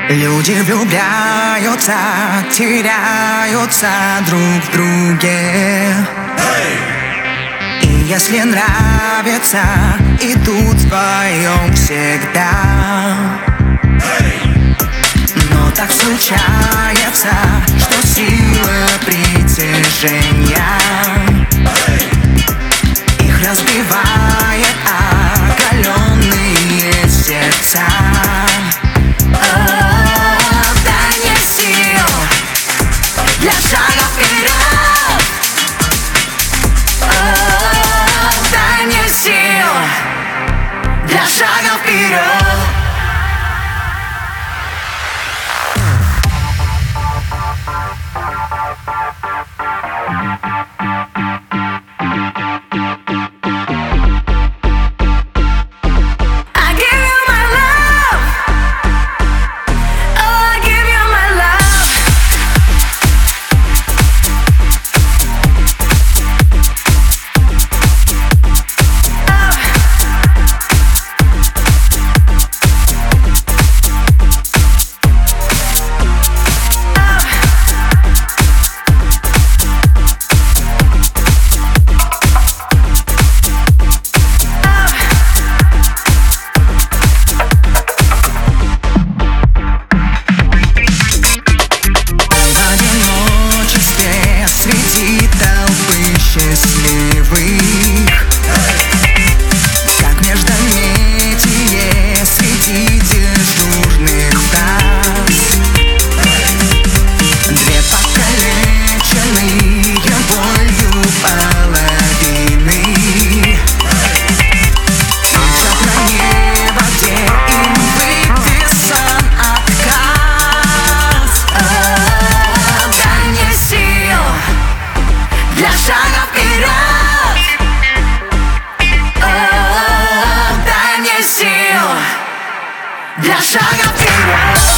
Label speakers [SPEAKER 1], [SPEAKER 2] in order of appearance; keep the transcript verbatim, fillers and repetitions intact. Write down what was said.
[SPEAKER 1] Люди влюбляются, теряются друг в друге. И если нравится, идут вдвоем всегда. Но так случается, что сила притяжения их разбивает оголенные сердца. Для шага вперед, дай мне сил. Для шага вперед. Для шага вперед.